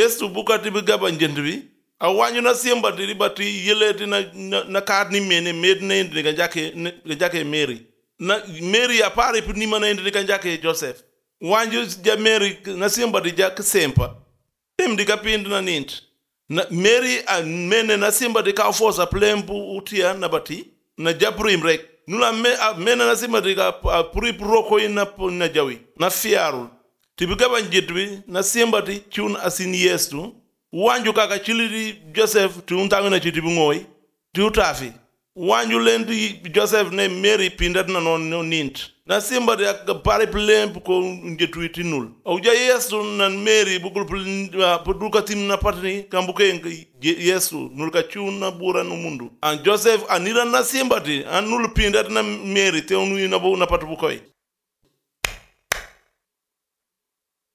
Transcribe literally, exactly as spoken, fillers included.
Yesu bukati bi gaba njent bi a wanyu na siembati ribati yeleti na na, na kad ni mene med na indi ga jake ga jake Mary na Mary a pare pi ni mana indi ga jake Joseph wanyu ja Mary na siembati jak sempa tem di kapind na nint na Mary a mene na siembati ka forza plempu utia na bati na japrim rek nula me a mene na siembati ka puri proko ina na jawi na fiarul tibi gaba njitbi na siembati chun asin Yesu wanju kaka chilidi Joseph tuuntangu na chitibu ngoi tiutafi wanju lendi Joseph ne Mary pindat na non nint na simba de pare plemp ko njetuiti nul au ja Yesu na Mary bukul puduka tim na patni kambuke Yesu nul ka chuna bura no mundu an Joseph anira na simba di an nul pindat na Mary te onu na bu na patu bukoy